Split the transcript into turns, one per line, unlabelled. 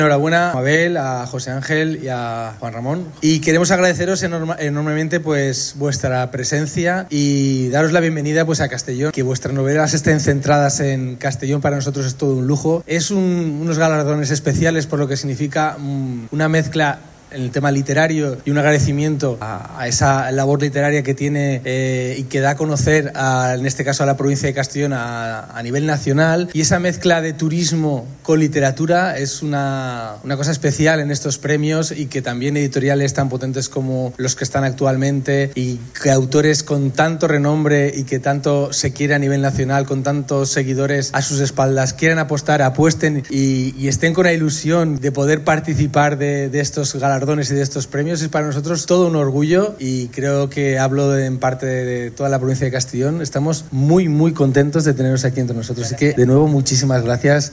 Enhorabuena a Mabel, a José Ángel y a Juan Ramón. Y queremos agradeceros enormemente pues vuestra presencia y daros la bienvenida pues a Castellón. Que vuestras novelas estén centradas en Castellón para nosotros es todo un lujo. Es unos galardones especiales por lo que significa una mezcla en el tema literario y un agradecimiento a esa labor literaria que tiene y que da a conocer, en este caso a la provincia de Castellón a nivel nacional. Y esa mezcla de turismo con literatura es una cosa especial en estos premios, y que también editoriales tan potentes como los que están actualmente y que autores con tanto renombre y que tanto se quiere a nivel nacional, con tantos seguidores a sus espaldas, quieran apostar, apuesten y estén con la ilusión de poder participar de estos galardones y de estos premios. Es para nosotros todo un orgullo, y creo que hablo en parte de toda la provincia de Castellón. Estamos muy contentos de teneros aquí entre nosotros, así que de nuevo muchísimas gracias.